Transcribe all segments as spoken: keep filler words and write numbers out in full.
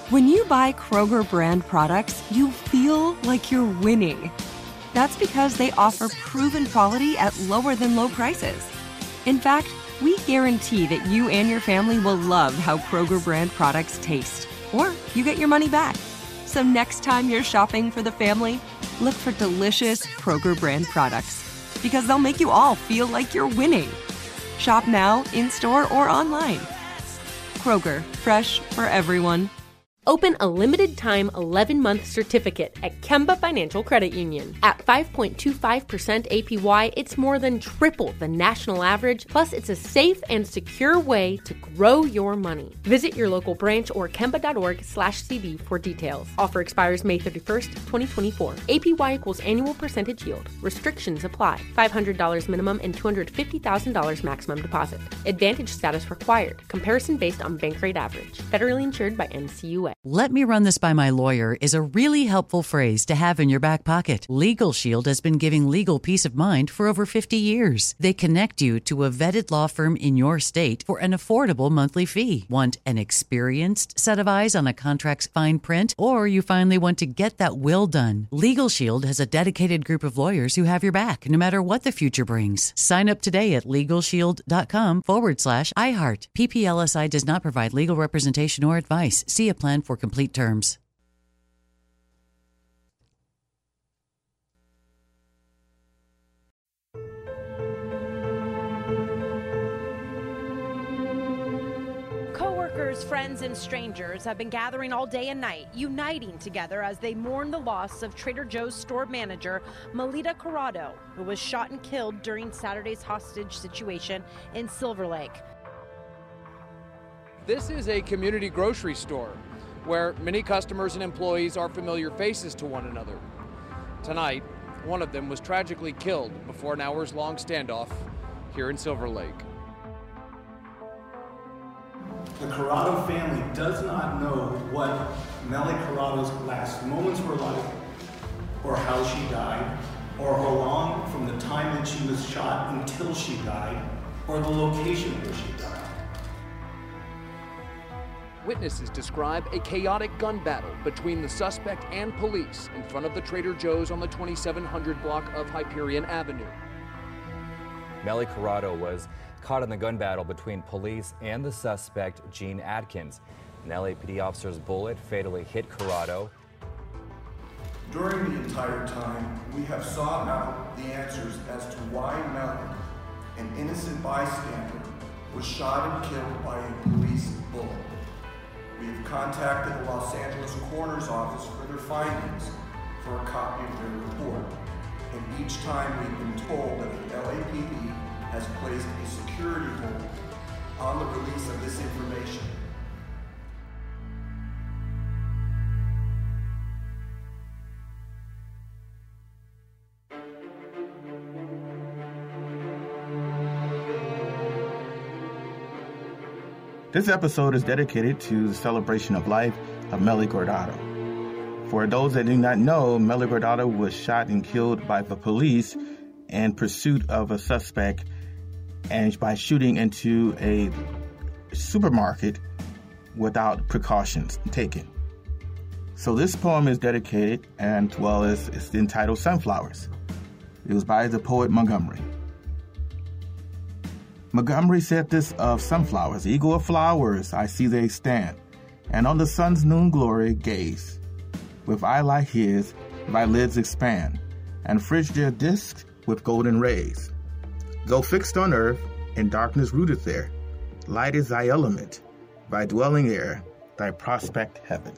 When you buy Kroger brand products, you feel like you're winning. That's because they offer proven quality at lower than low prices. In fact, we guarantee that you and your family will love how Kroger brand products taste, or you get your money back. So next time you're shopping for the family, look for delicious Kroger brand products, because they'll make you all feel like you're winning. Shop now, in-store, or online. Kroger, fresh for everyone. Open a limited-time eleven-month certificate at Kemba Financial Credit Union. At five point two five percent A P Y, it's more than triple the national average, plus it's a safe and secure way to grow your money. Visit your local branch or kemba.org slash CD for details. Offer expires May thirty-first, twenty twenty-four. A P Y equals annual percentage yield. Restrictions apply. five hundred dollars minimum and two hundred fifty thousand dollars maximum deposit. Advantage status required. Comparison based on bank rate average. Federally insured by N C U A. "Let me run this by my lawyer" is a really helpful phrase to have in your back pocket. Legal Shield has been giving legal peace of mind for over fifty years. They connect you to a vetted law firm in your state for an affordable monthly fee. Want an experienced set of eyes on a contract's fine print? Or you finally want to get that will done? Legal Shield has a dedicated group of lawyers who have your back, no matter what the future brings. Sign up today at LegalShield.com forward slash iHeart. P P L S I does not provide legal representation or advice. See a plan for complete terms. Coworkers, friends, and strangers have been gathering all day and night, uniting together as they mourn the loss of Trader Joe's store manager, Melita Corrado, who was shot and killed during Saturday's hostage situation in Silver Lake. This is a community grocery store where many customers and employees are familiar faces to one another. Tonight, one of them was tragically killed before an hours-long standoff here in Silver Lake. The Corrado family does not know what Melly Corrado's last moments were like, or how she died, or how long from the time that she was shot until she died, or the location where she died. Witnesses describe a chaotic gun battle between the suspect and police in front of the Trader Joe's on the twenty-seven hundred block of Hyperion Avenue. Melly Corrado was caught in the gun battle between police and the suspect, Gene Atkins. An L A P D officer's bullet fatally hit Corrado. During the entire time, we have sought out the answers as to why Melly, an innocent bystander, was shot and killed by a police bullet. We have contacted the Los Angeles Coroner's Office for their findings for a copy of their report. And each time we've been told that the L A P D has placed a security hold on the release of this information. This episode is dedicated to the celebration of life of Melly Corrado. For those that do not know, Melly Corrado was shot and killed by the police in pursuit of a suspect and by shooting into a supermarket without precautions taken. So this poem is dedicated, and well, it's, it's entitled Sunflowers. It was by the poet Montgomery. Montgomery said this of sunflowers: eagle of flowers, I see they stand, and on the sun's noon glory gaze. With eye like his, thy lids expand, and fridge their discs with golden rays. Though fixed on earth, in darkness rooted there, light is thy element, thy dwelling air, thy prospect heaven.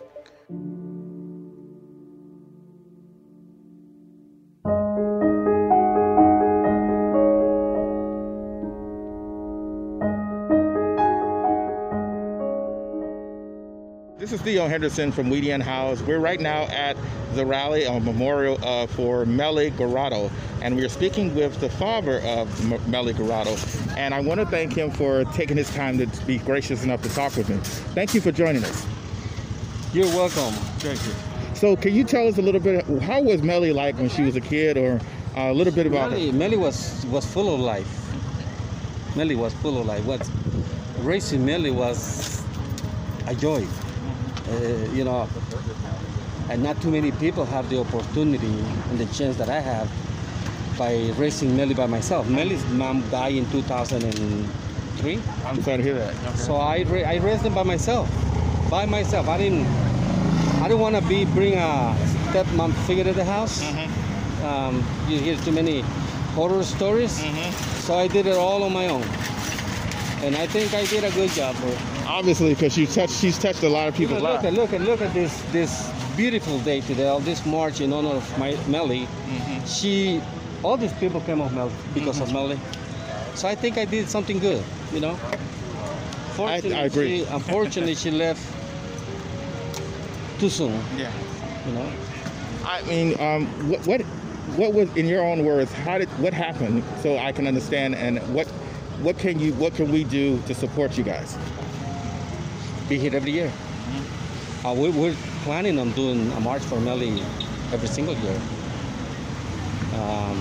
This is Theo Henderson from Weedian House. We're right now at the rally, a memorial uh, for Melly Corrado, and we're speaking with the father of M- Melly Corrado, and I want to thank him for taking his time to be gracious enough to talk with me. Thank you for joining us. You're welcome. Thank you. So can you tell us a little bit, how was Melly like when she was a kid, or uh, a little bit about Melly, her? Melly was, was full of life. Melly was full of life. What raising Melly was a joy. Uh, you know, and not too many people have the opportunity and the chance that I have by raising Melly by myself. Melly's mom died in two thousand three. I'm sorry to hear that. Okay. So I ra- I raised them by myself, by myself. I didn't I didn't want to be bring a stepmom figure to the house. Mm-hmm. Um, you hear too many horror stories. Mm-hmm. So I did it all on my own, and I think I did a good job. Bro. Obviously, because she touched, she's touched a lot of people's look lives. At, look at look at this this beautiful day today. All this march in honor of my Melly. Mm-hmm. She, all these people came of Melly because mm-hmm. of Melly. So I think I did something good. You know. Fortunately, I, I agree. She, unfortunately, she left too soon. Yeah. You know. I mean, um, what what what was, in your own words, how did what happened, so I can understand, and what what can you what can we do to support you guys? Be here every year. Mm-hmm. Uh, we, we're planning on doing a march for Melly every single year. Um,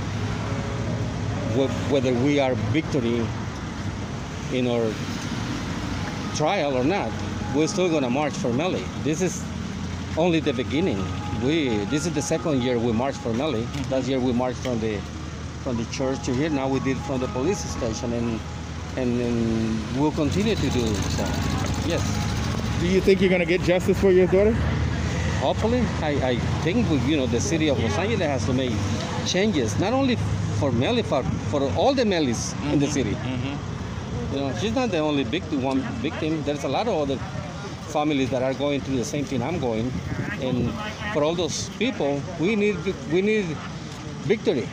whether we are victory in our trial or not, we're still gonna march for Melly. This is only the beginning. We this is the second year we marched for Melly. Mm-hmm. Last year we marched from the from the church to here. Now we did from the police station, and and, and we'll continue to do so. Yes. Do you think you're gonna get justice for your daughter? Hopefully, I, I think we, you know the city of Los Angeles has to make changes, not only for Melly, for for all the Mellys mm-hmm. in the city. Mm-hmm. You know, she's not the only victim. One victim. There's a lot of other families that are going through the same thing I'm going, and for all those people, we need we need victory.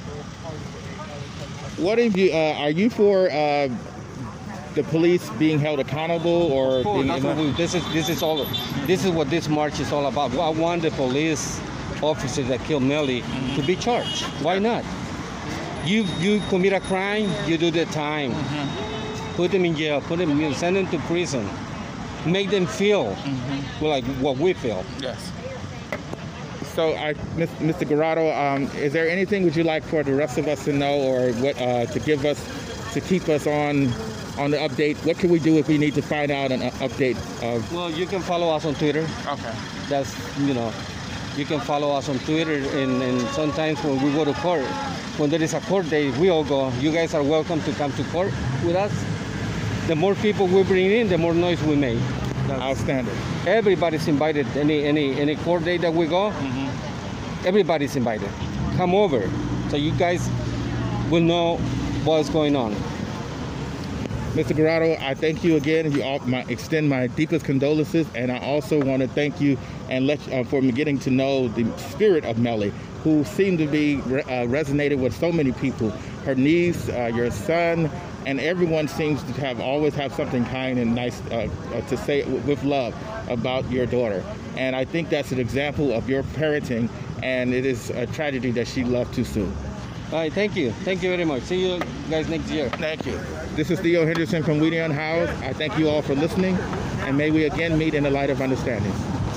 What if you uh, are you for uh, the police being held accountable, or oh, being what we, this is this is all this is what this march is all about. I want the police officers that killed Melly mm-hmm. to be charged. Why not? You you commit a crime, you do the time. Mm-hmm. Put them in jail, put them in, send them to prison. Make them feel mm-hmm. like what we feel. Yes. So, I, Mister Guirado, um, is there anything would you like for the rest of us to know, or what uh, to give us, to keep us on on the update? What can we do if we need to find out an update of? Well, you can follow us on Twitter. Okay. That's you know, you can follow us on Twitter, and, and sometimes when we go to court, when there is a court day, we all go. You guys are welcome to come to court with us. The more people we bring in, the more noise we make. That's outstanding. Everybody's invited. Any any any court day that we go, mm-hmm. everybody's invited. Come over, so you guys will know what's going on. Mister Guirado, I thank you again. You all, my, extend my deepest condolences, and I also want to thank you and let uh, for me getting to know the spirit of Melly, who seemed to be uh, resonated with so many people. Her niece, uh, your son, and everyone seems to have always have something kind and nice uh, uh, to say with love about your daughter. And I think that's an example of your parenting, and it is a tragedy that she left too soon. All right, thank you. Thank you very much. See you guys next year. Thank you. This is Theo Henderson from Weedy Unhoused. I thank you all for listening, and may we again meet in the light of understanding.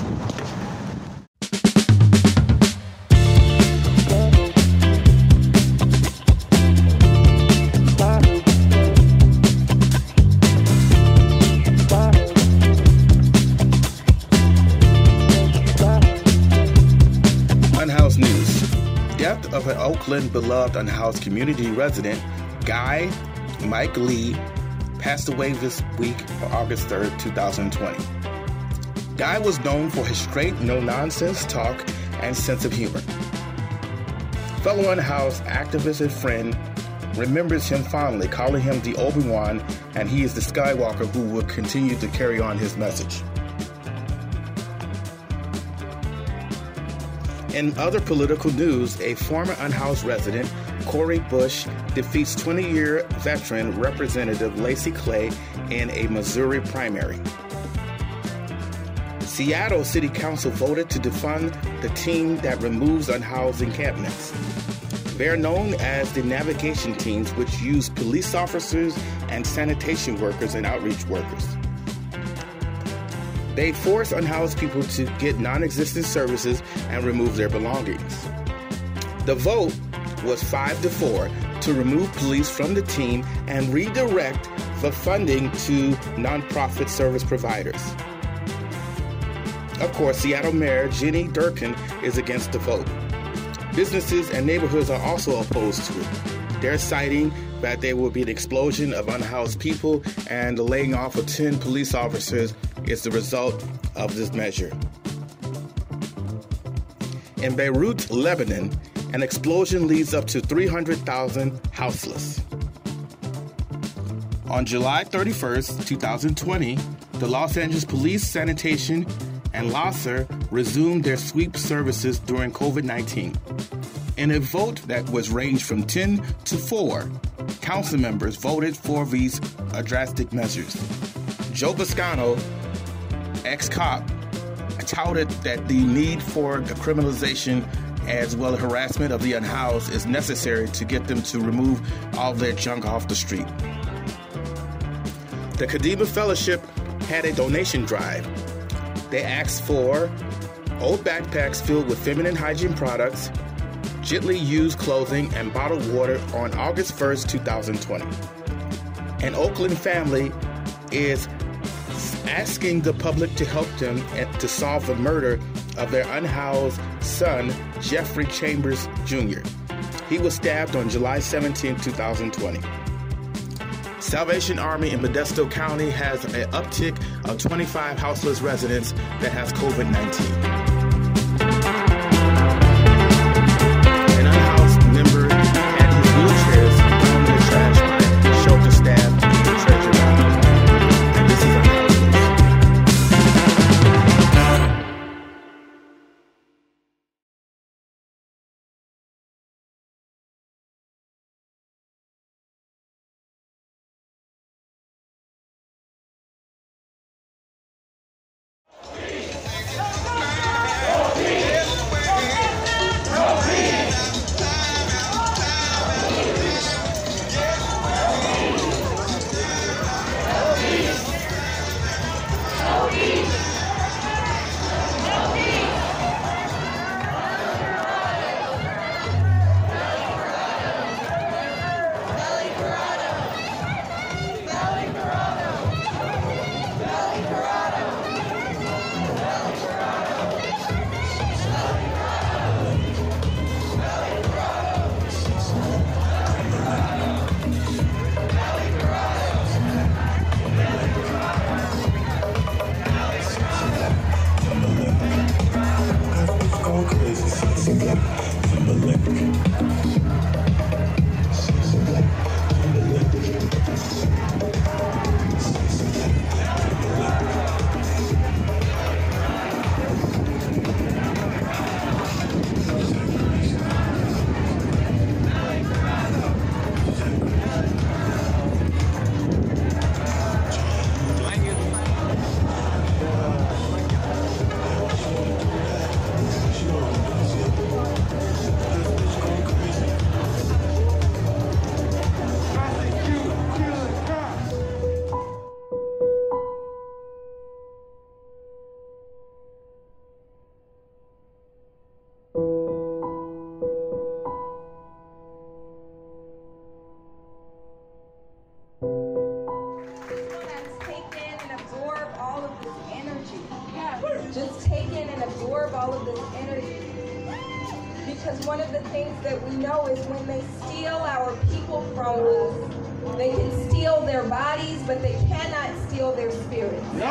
Unhoused News. Death of an Oakland beloved unhoused community resident, Guy Mike Lee, passed away this week on August third, twenty twenty. Guy was known for his straight, no-nonsense talk and sense of humor. Fellow unhoused activist and friend remembers him fondly, calling him the Obi-Wan, and he is the Skywalker who will continue to carry on his message. In other political news, a former unhoused resident, Cori Bush, defeats twenty-year veteran Representative Lacy Clay in a Missouri primary. Seattle City Council voted to defund the team that removes unhoused encampments. They're known as the navigation teams, which use police officers and sanitation workers and outreach workers. They force unhoused people to get non-existent services and remove their belongings. The vote was five to four to remove police from the team and redirect the funding to nonprofit service providers. Of course, Seattle Mayor Jenny Durkan is against the vote. Businesses and neighborhoods are also opposed to it. They're citing that there will be an explosion of unhoused people, and the laying off of ten police officers is the result of this measure. In Beirut, Lebanon, an explosion leaves up to three hundred thousand houseless. On July thirty-first, twenty twenty, the Los Angeles Police, Sanitation, and LASER resumed their sweep services during COVID nineteen. In a vote that was ranged from ten to four, council members voted for these uh, drastic measures. Joe Buscano, ex-cop, touted that the need for the criminalization as well as harassment of the unhoused is necessary to get them to remove all their junk off the street. The Kadima Fellowship had a donation drive. They asked for old backpacks filled with feminine hygiene products, gently used clothing, and bottled water on August first, twenty twenty. An Oakland family is asking the public to help them to solve the murder of their unhoused son, Jeffrey Chambers Junior He was stabbed on July seventeenth, twenty twenty. Salvation Army in Modesto County has an uptick of twenty-five houseless residents that has COVID nineteen. An unhoused member had his wheelchairs thrown in the trash by shelter staff in the Treasure Valley. And this is unhoused. Just take in and absorb all of this energy. Because one of the things that we know is when they steal our people from us, they can steal their bodies, but they cannot steal their spirits. No.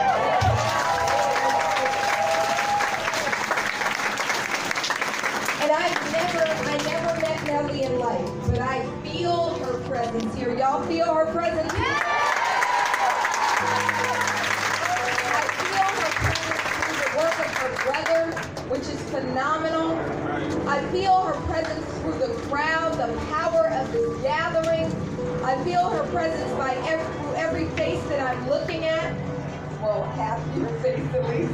And I've never, I never met Nellie in life, but I feel her presence here. Y'all feel her presence here? Brother, which is phenomenal. I feel her presence through the crowd, the power of this gathering. I feel her presence by every, through every face that I'm looking at. Well, half your face at least.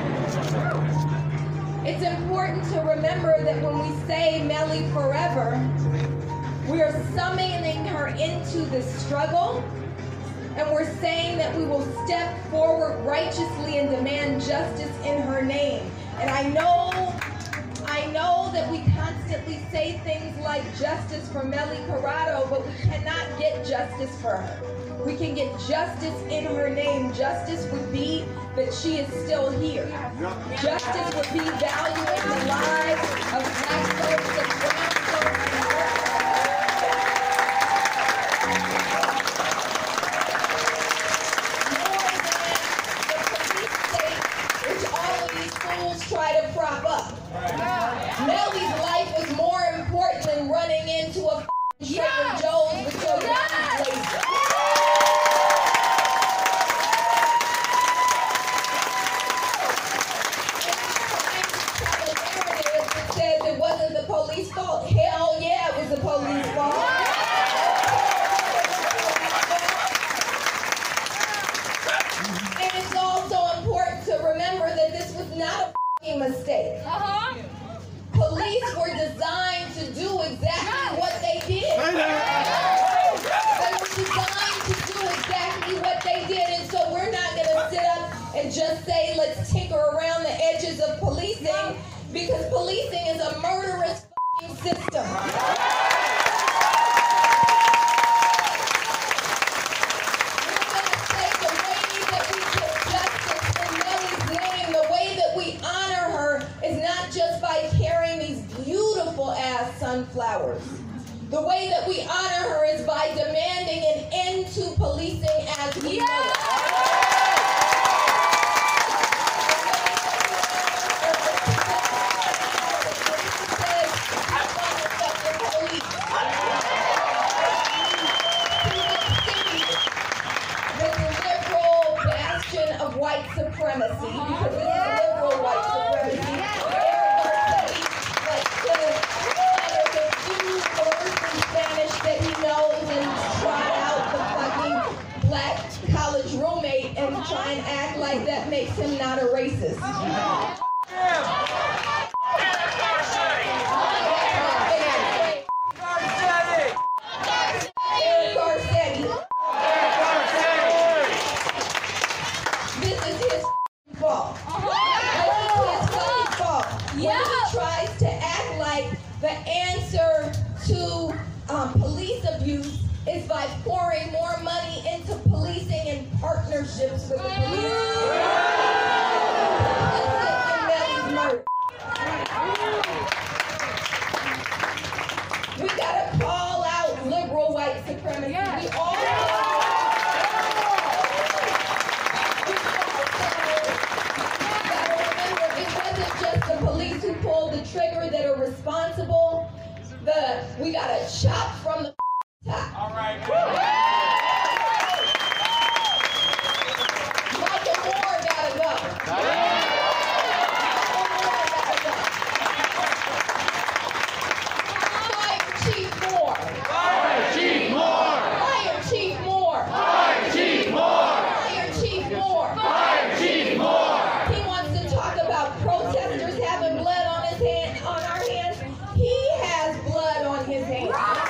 It's important to remember that when we say Melly forever, we are summoning her into this struggle. And we're saying that we will step forward righteously and demand justice in her name. And I know, I know that we constantly constantly say things like justice for Melly Corrado, but we cannot get justice for her. We can get justice in her name. Justice would be that she is still here. Justice would be valuing the lives of black folks and brown folks. Try to prop up. Melly's life was more important than running into a Trader Joe's with your young blazer. It says it wasn't the police fault. Hell yeah, it was the police fault. And it's also important to remember that this was not a mistake. Uh-huh. Police were designed to do exactly what they did. They were designed to do exactly what they did, and so we're not going to sit up and just say, let's tinker around the edges of policing, because policing is a murderous system. Sunflowers. The way that we honor her is by demanding an end to policing as we know it. This liberal bastion of white supremacy, because this is liberal white supremacy. That he knows and trot out the fucking black college roommate and try and act like that makes him not a racist. Eric Garcetti. This is his fault. This is his fucking fault. When he tries to act like the answer to Um, police abuse is by pouring more money into policing and partnerships with the police. We gotta call out liberal white supremacy. We all gotta remember, it wasn't just the police who pulled the trigger that are responsible. The, we gotta chop from the top. All right. Michael Moore gotta go. Fire Chief Moore. Fire Chief Moore. Fire Chief Moore. Fire Chief Moore. Fire Chief Moore. Fire Chief Moore. He wants to talk about protesters having blood on his hand, on our hands. He has blood on his hands.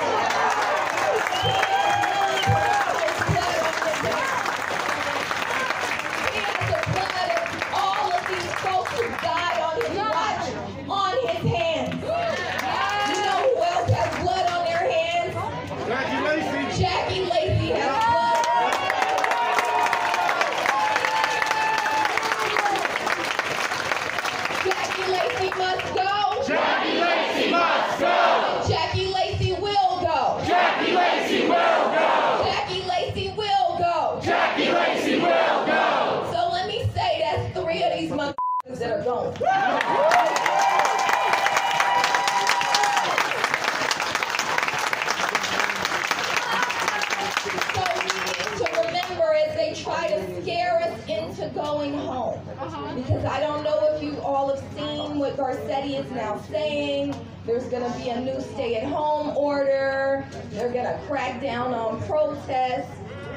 He has the blood of all of these folks who died on his watch on his hands. You know who else has blood on their hands? Jackie Lacey. Jackie Lacey has blood. Jackie Lacey must go. Jackie Lacey must go. Jackie Lacey will go. Jackie Lacey will go. Jackie Lacey will go. Jackie Lacey will go. So let me say that's three of these motherfuckers that are going. So we need to remember as they try to scare us into going home. Because I don't know if you all have seen what Garcetti is now saying. There's going to be a new stay-at-home order. They're going to crack down on protests.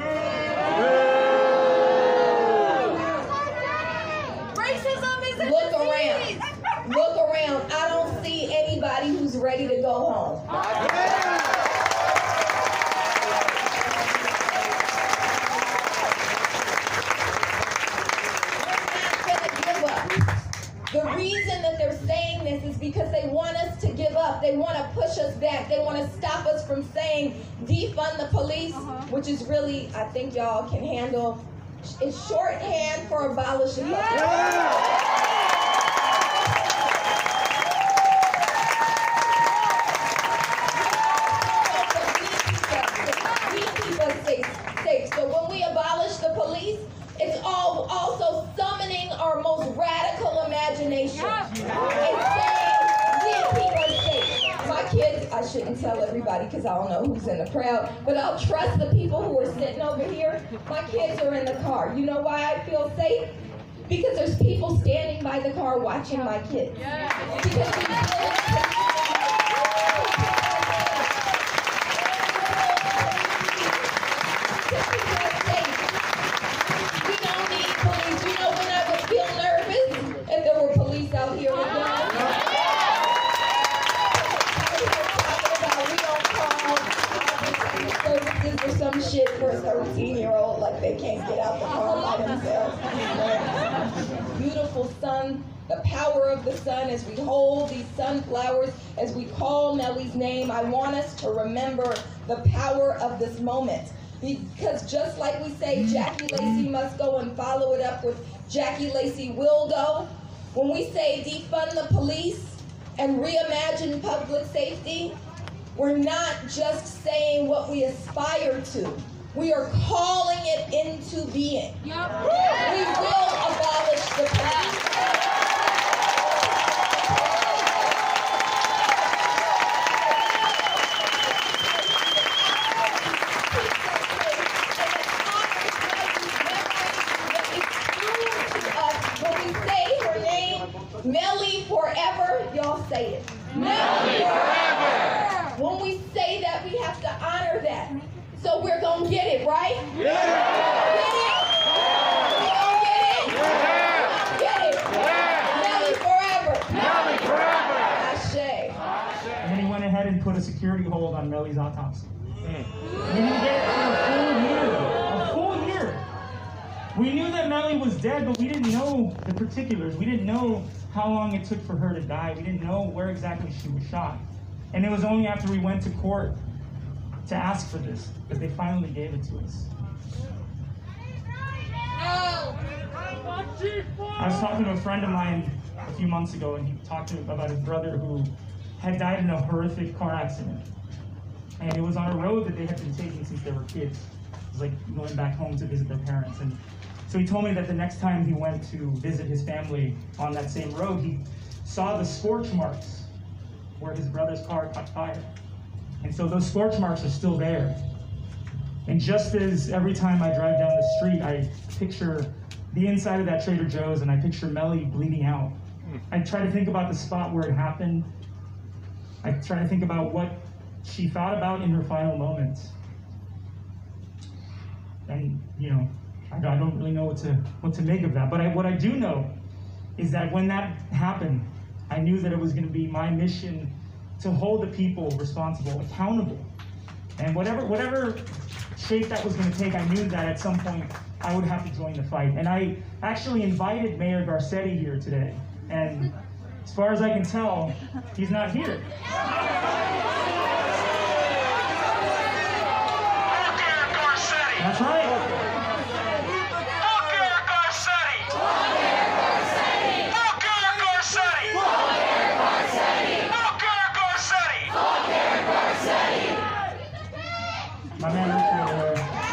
Racism is a Look around. Look around. I don't see anybody who's ready to go home. The reason that they're saying this is because they want us to give up. They want to push us back. They want to stop us from saying defund the police, uh-huh. which is really, I think y'all can handle. It's shorthand for abolish the police. Yeah. So when we abolish the police, it's all also summoning our most radical imagination and saying, we keep us safe. My kids, I shouldn't tell everybody because I don't know who's in the crowd, but I'll trust the people who are sitting over here. My kids are in the car. You know why I feel safe? Because there's people standing by the car watching my kids. Because we out here with y'all. We don't call services or some shit for a thirteen-year-old like they can't get out the car by themselves. Beautiful sun, the power of the sun as we hold these sunflowers, as we call Mellie's name. I want us to remember the power of this moment. Because just like we say, Jackie Lacey must go and follow it up with Jackie Lacey will go. When we say defund the police and reimagine public safety, we're not just saying what we aspire to. We are calling it into being. Yep. We will abolish the police. Mellie forever, y'all say it. Mellie forever. When we say that, we have to honor that. So we're gonna get it, right? Yeah. Get it? We gonna get it? Yeah. Get it? Yeah. Mellie forever. Mellie forever. Ashe. And then he went ahead and put a security hold on Mellie's autopsy. Mm. We didn't get it for a full year. A full year. We knew that Mellie was dead, but we didn't know the particulars. We didn't know how long it took for her to die. We didn't know where exactly she was shot. And it was only after we went to court to ask for this that they finally gave it to us. I was talking to a friend of mine a few months ago, and he talked to me about his brother who had died in a horrific car accident. And it was on a road that they had been taking since they were kids. It was like going back home to visit their parents. And so he told me that the next time he went to visit his family on that same road, he saw the scorch marks where his brother's car caught fire. And so those scorch marks are still there. And just as every time I drive down the street, I picture the inside of that Trader Joe's and I picture Mellie bleeding out. I try to think about the spot where it happened. I try to think about what she thought about in her final moments. And, you know, I don't really know what to what to make of that. But I, what I do know is that when that happened, I knew that it was going to be my mission to hold the people responsible, accountable. And whatever whatever shape that was going to take, I knew that at some point I would have to join the fight. And I actually invited Mayor Garcetti here today. And as far as I can tell, he's not here. That's right. My man,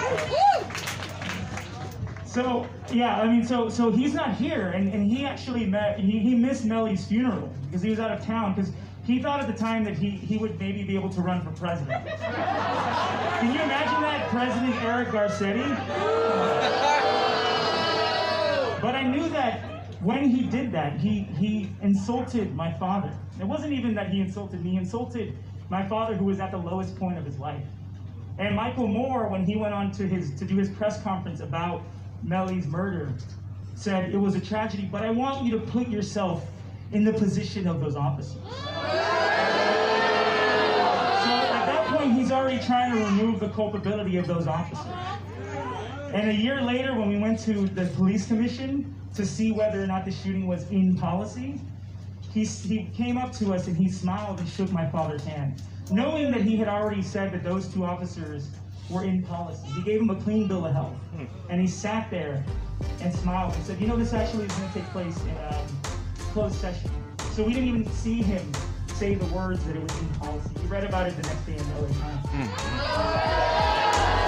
so yeah, I mean, so so he's not here, and, and he actually met, he, he missed Mellie's funeral because he was out of town, because he thought at the time that he, he would maybe be able to run for president. Can you imagine that, President Eric Garcetti? But I knew that when he did that, he, he insulted my father. It wasn't even that he insulted me, he insulted my father, who was at the lowest point of his life. And Michael Moore, when he went on to his to do his press conference about Mellie's murder, said it was a tragedy, but I want you to put yourself in the position of those officers. So at that point, he's already trying to remove the culpability of those officers. And a year later, when we went to the police commission to see whether or not the shooting was in policy, he, he came up to us and he smiled and shook my father's hand, knowing that he had already said that those two officers were in policy. He gave him a clean bill of health. And he sat there and smiled and said, you know, this actually is going to take place in um, closed session. So we didn't even see him say the words that it was in policy. We read about it the next day in the L A Times. Mm.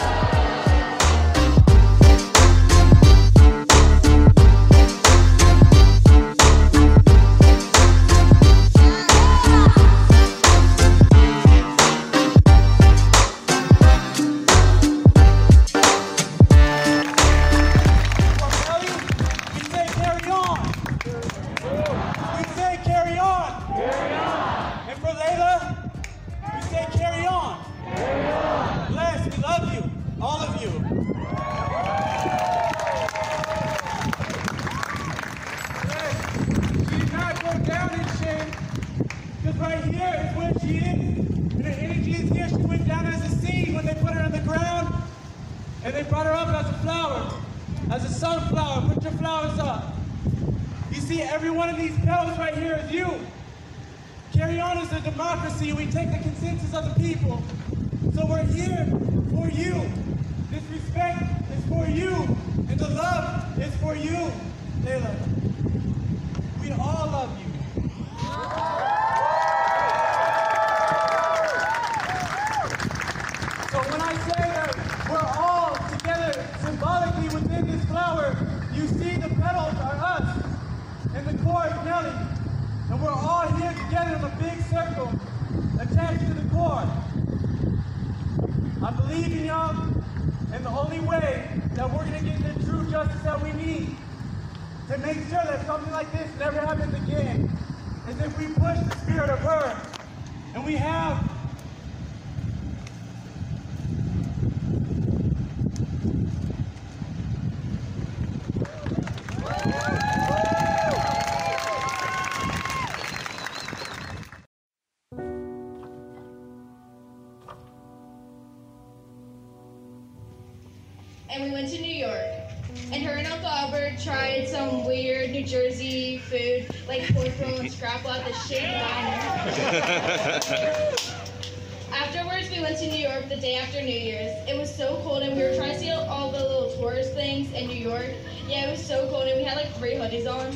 And we went to New York. And her and Uncle Albert tried some weird New Jersey food, like cornroll and scrapple at the shit diner. Afterwards, we went to New York the day after New Year's. It was so cold, and we were trying to see all the little tourist things in New York. Yeah, it was so cold, and we had like three hoodies on.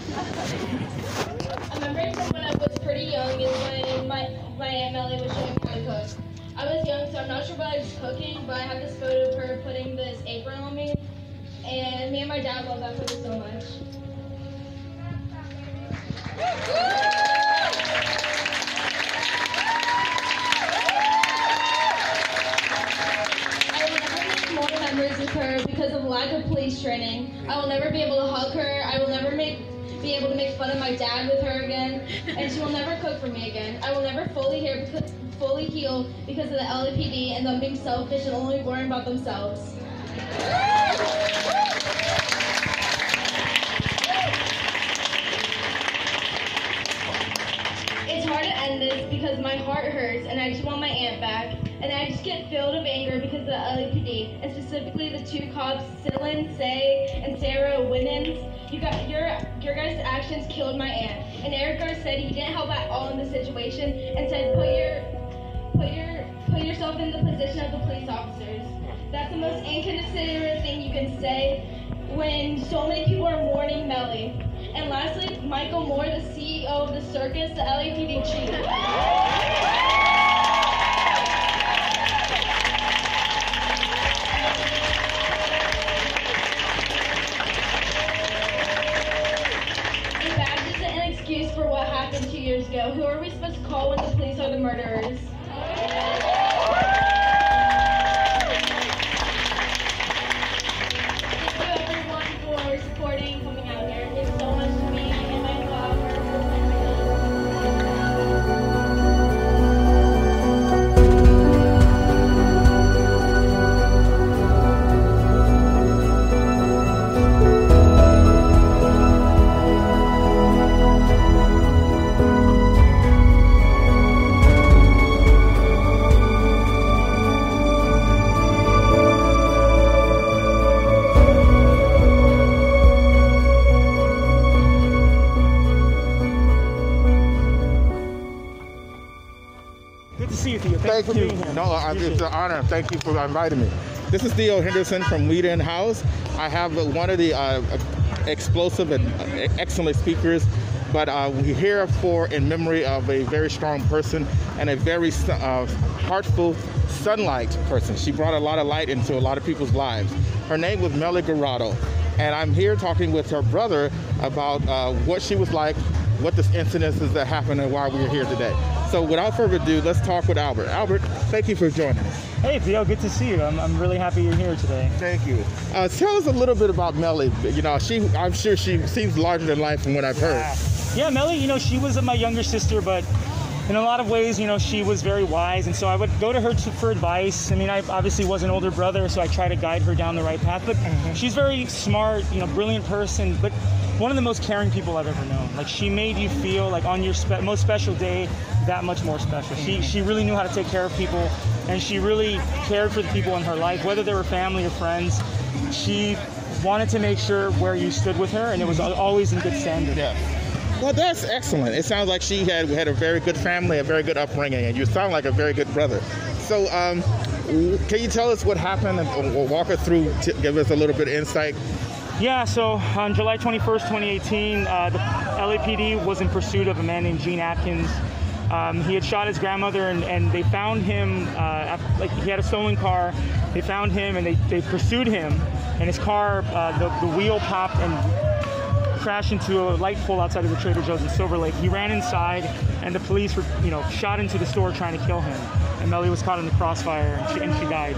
A memory from when I was pretty young is when my, my Aunt Melly was showing me how to cook. I was young, so I'm not sure what I was cooking, but I have this photo of her putting this apron on me, and me and my dad love that photo so much. I will never make more memories with her because of lack of police training. I will never be able to hug her. I will never make be able to make fun of my dad with her again, and she will never cook for me again. I will never fully hear because fully heal because of the L A P D and them being selfish and only worrying about themselves. It's hard to end this because my heart hurts and I just want my aunt back. And I just get filled with anger because of the L A P D, and specifically the two cops, Cylin Say and Sarah Winans. You got your your guys' actions killed my aunt. And Eric Garr said he didn't help at all in the situation and said put your put your put yourself in the position of the police officers. That's the most inconsiderate thing you can say when so many people are mourning Melly. And lastly, Michael Moore, the C E O of the circus, the L A P D chief. For what happened two years ago. Who are we supposed to call when the police are the murderers? Thank you everyone for supporting, coming out here. It means so much to me and my Theo. Thank, Thank you for you. being here. No, I- it's an honor. Thank you for inviting me. This is Theo Henderson from Whedon House. I have one of the uh, explosive and excellent speakers, but uh, we're here for in memory of a very strong person and a very uh, heartful sunlight person. She brought a lot of light into a lot of people's lives. Her name was Melly Corrado, and I'm here talking with her brother about uh, what she was like, what the incidences that happened, and why we're here today. So without further ado, let's talk with Albert. Albert, thank you for joining us. Hey, Theo, good to see you. I'm, I'm really happy you're here today. Thank you. Uh, tell us a little bit about Melly. You know, she, I'm sure she seems larger than life from what I've heard. Yeah, yeah Melly, you know, she was my younger sister, but in a lot of ways, you know, she was very wise, and so I would go to her to, for advice. I mean, I obviously was an older brother, so I try to guide her down the right path, but mm-hmm. she's very smart, you know, brilliant person, but one of the most caring people I've ever known. Like, she made you feel like on your spe- most special day, that much more special. She she really knew how to take care of people, and she really cared for the people in her life, whether they were family or friends. She wanted to make sure where you stood with her, and it was always in good standing. Yeah. Well, that's excellent. It sounds like she had had a very good family, a very good upbringing, and you sound like a very good brother. So, um, can you tell us what happened and walk us through, to give us a little bit of insight? Yeah, so on July twenty-first, twenty eighteen, uh, the L A P D was in pursuit of a man named Gene Atkins. Um, he had shot his grandmother, and, and they found him, uh, like he had a stolen car. They found him, and they, they pursued him, and his car, uh, the, the wheel popped and crashed into a light pole outside of the Trader Joe's in Silver Lake. He ran inside, and the police were, you know, shot into the store trying to kill him. And Melly was caught in the crossfire, and she, and she died.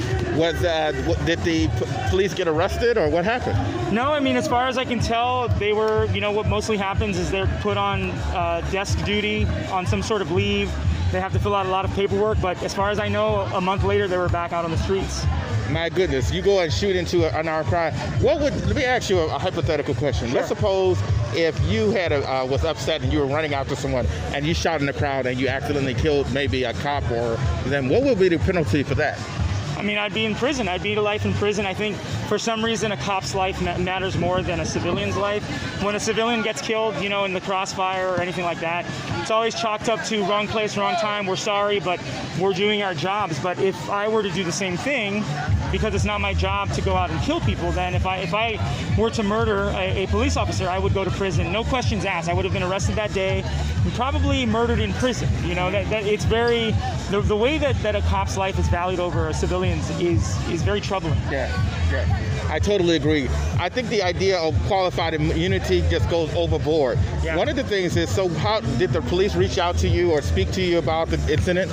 Was uh, did the p- police get arrested, or what happened? No, I mean, as far as I can tell, they were, you know, what mostly happens is they're put on uh, desk duty, on some sort of leave. They have to fill out a lot of paperwork, but as far as I know, a month later, they were back out on the streets. My goodness, you go and shoot into an unarmed crime. What would, let me ask you a, a hypothetical question. Sure. Let's suppose if you had a, uh, was upset and you were running after someone and you shot in the crowd and you accidentally killed maybe a cop, or then what would be the penalty for that? I mean, I'd be in prison. I'd be to life in prison. I think for some reason a cop's life ma- matters more than a civilian's life. When a civilian gets killed, you know, in the crossfire or anything like that, it's always chalked up to wrong place, wrong time. We're sorry, but we're doing our jobs. But if I were to do the same thing, because it's not my job to go out and kill people, then if I if I were to murder a, a police officer, I would go to prison. No questions asked. I would have been arrested that day and probably murdered in prison. You know, that, that it's very, the, the way that, that a cop's life is valued over a civilian's is is very troubling. Yeah, yeah. I totally agree. I think the idea of qualified immunity just goes overboard. Yeah. One of the things is, so how did the police reach out to you or speak to you about the incident?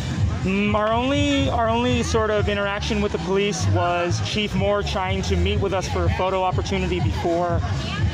Mm, our only our only sort of interaction with the police was Chief Moore trying to meet with us for a photo opportunity before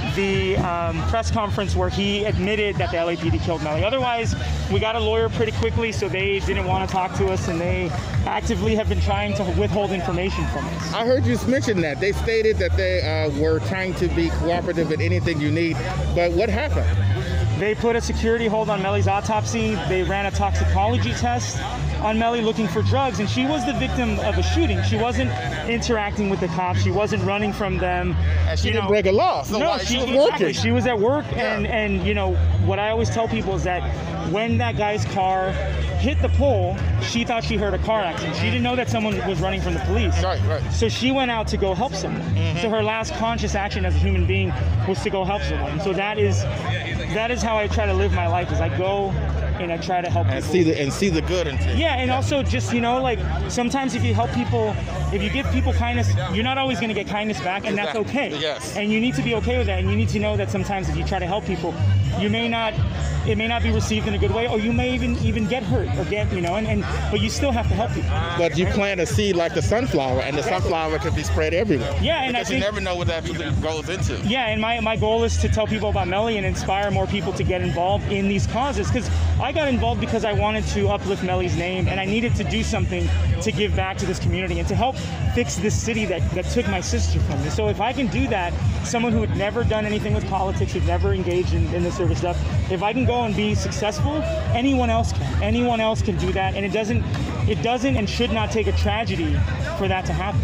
the um, press conference where he admitted that the L A P D killed Melly. Otherwise, we got a lawyer pretty quickly, so they didn't want to talk to us, and they actively have been trying to withhold information from us. I heard you mention that. They stated that they uh, were trying to be cooperative in anything you need, but what happened? They put a security hold on Melly's autopsy. They ran a toxicology test on Melly looking for drugs, and she was the victim of a shooting. She wasn't interacting with the cops. She wasn't running from them. And she you didn't know, break a law. So no, why, she, she was exactly. working. She was at work, Yeah. and, and you know, what I always tell people is that when that guy's car hit the pole, she thought she heard a car accident. She didn't know that someone was running from the police. Right, right. So she went out to go help someone. Mm-hmm. So her last conscious action as a human being was to go help someone. And so that is that is how I try to live my life, is I go and I try to help and people. see the and see the good in things. Yeah, and also just, you know, like sometimes if you help people, if you give people kindness, you're not always going to get kindness back, and Exactly. that's okay. Yes. And you need to be okay with that, and you need to know that sometimes if you try to help people, you may not, it may not be received in a good way, or you may even even get hurt or get, you know, and, and but you still have to help people. But you plant a seed like the sunflower, and the sunflower can be spread everywhere. Yeah, and I because think- you never know what that goes into. Yeah, and my, my goal is to tell people about Melly and inspire more people to get involved in these causes, because I got involved because I wanted to uplift Melly's name, and I needed to do something to give back to this community and to help fix this city that, that took my sister from me. So if I can do that, someone who had never done anything with politics, who'd never engaged in, in this sort of stuff, if I can go and be successful, anyone else can. Anyone else can do that, and it doesn't, it doesn't and should not take a tragedy for that to happen.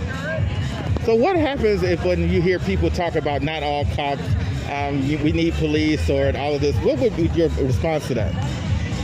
So what happens if when you hear people talk about not all cops, um, you, we need police or all of this, what would be your response to that?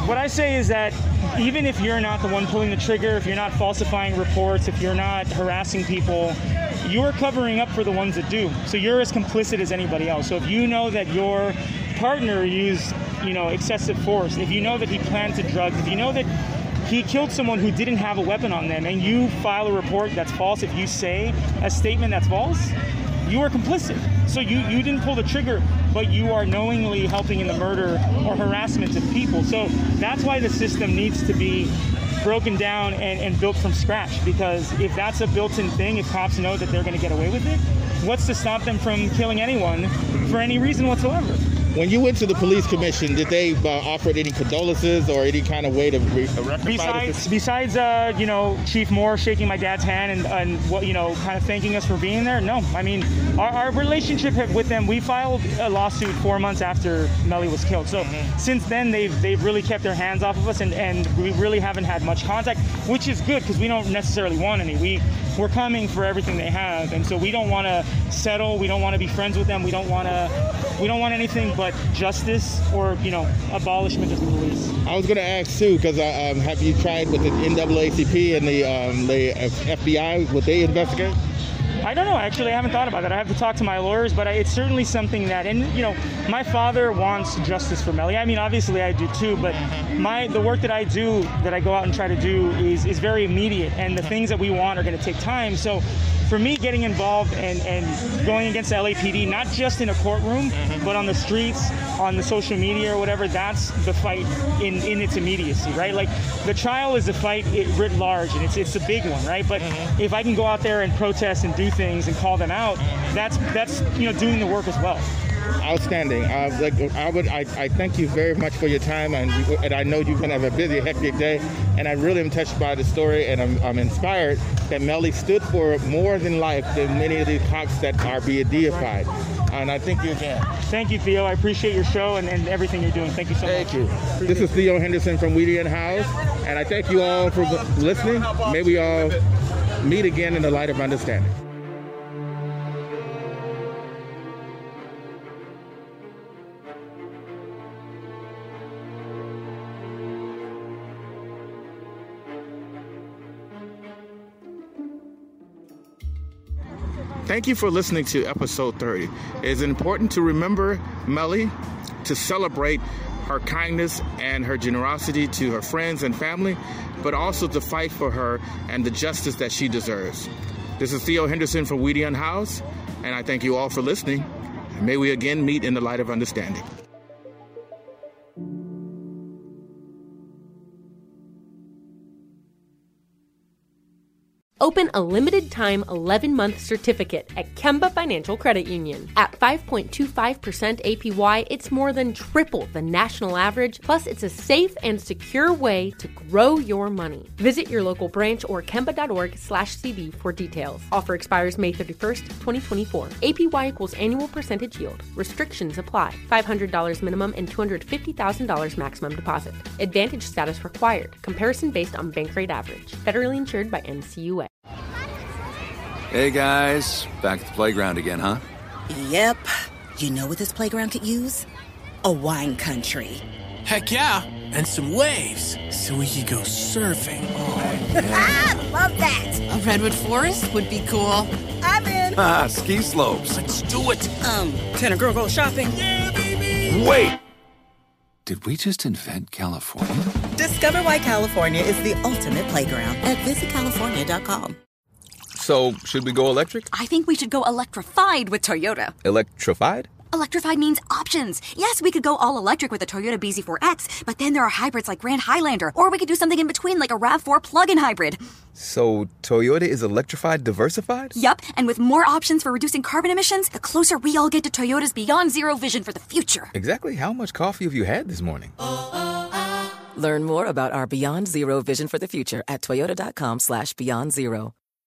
what I say is that even if you're not the one pulling the trigger, if you're not falsifying reports, if you're not harassing people, you're covering up for the ones that do. So you're as complicit as anybody else. So if you know that your partner used, you know, excessive force, if you know that he planned to drugs, if you know that he killed someone who didn't have a weapon on them, and you file a report that's false, if you say a statement that's false, you are complicit. So you, you didn't pull the trigger, but you are knowingly helping in the murder or harassment of people. So that's why the system needs to be broken down and, and built from scratch, because if that's a built-in thing, if cops know that they're going to get away with it, what's to stop them from killing anyone for any reason whatsoever? When you went to the police commission, did they uh, offer any condolences or any kind of way to re- rectify Besides, besides uh, you know, Chief Moore shaking my dad's hand and, and what, you know, kind of thanking us for being there, no. I mean, our, our relationship with them, we filed a lawsuit four months after Melly was killed. So mm-hmm. since then, they've they've really kept their hands off of us, and, and we really haven't had much contact, which is good because we don't necessarily want any. We, we're coming for everything they have, and so we don't want to settle. We don't want to be friends with them. We don't want to, we don't want anything but justice or, you know, abolishment of the police. I was going to ask too, because um, have you tried with the N double A C P and the um, the F B I? Would they investigate? I don't know. Actually, I haven't thought about that. I have to talk to my lawyers, but it's certainly something that, and you know, my father wants justice for Melly. I mean, obviously I do too, but my the work that I do, that I go out and try to do is, is very immediate, and the things that we want are going to take time. So for me, getting involved and, and going against the L A P D, not just in a courtroom, mm-hmm. but on the streets, on the social media or whatever, that's the fight in, in its immediacy, right? Like, the trial is a fight it, writ large, and it's it's a big one, right? But mm-hmm. if I can go out there and protest and do things and call them out, that's, that's you know, doing the work as well. Outstanding. Uh, like, I would, I, I thank you very much for your time, and, and I know you're going to have a busy, hectic day, and I really am touched by the story, and I'm, I'm inspired that Melly stood for more than life than many of these cops that are being deified. And I thank you again. Thank you, Theo. I appreciate your show and, and everything you're doing. Thank you so thank much. You. Thank you. This is Theo Henderson from Weedian House, and I thank you all for listening. May we all meet again in the light of understanding. Thank you for listening to episode thirty. It is important to remember Melly, to celebrate her kindness and her generosity to her friends and family, but also to fight for her and the justice that she deserves. This is Theo Henderson from Weedian House, and I thank you all for listening. And may we again meet in the light of understanding. Open a limited-time eleven-month certificate at Kemba Financial Credit Union. At five point two five percent A P Y, it's more than triple the national average, plus it's a safe and secure way to grow your money. Visit your local branch or kemba.org slash CD for details. Offer expires May thirty-first, twenty twenty-four. A P Y equals annual percentage yield. Restrictions apply. five hundred dollars minimum and two hundred fifty thousand dollars maximum deposit. Advantage status required. Comparison based on bank rate average. Federally insured by N C U A. Hey guys, back at the playground again, huh? Yep. You know what this playground could use? A wine country. Heck yeah, and some waves, so we could go surfing. Oh, yeah. Ah, love that. A redwood forest would be cool. I'm in. Ah, ski slopes. Let's do it. Um, can a girl go shopping? Yeah, baby. Wait. Did we just invent California? Discover why California is the ultimate playground at visit california dot com. So, should we go electric? I think we should go electrified with Toyota. Electrified? Electrified means options. Yes, we could go all electric with the Toyota B Z four X, but then there are hybrids like Grand Highlander, or we could do something in between like a RAV four plug-in hybrid. So, Toyota is electrified diversified? Yup, and with more options for reducing carbon emissions, the closer we all get to Toyota's Beyond Zero vision for the future. Exactly how much coffee have you had this morning? Learn more about our Beyond Zero vision for the future at toyota.com slash beyond zero.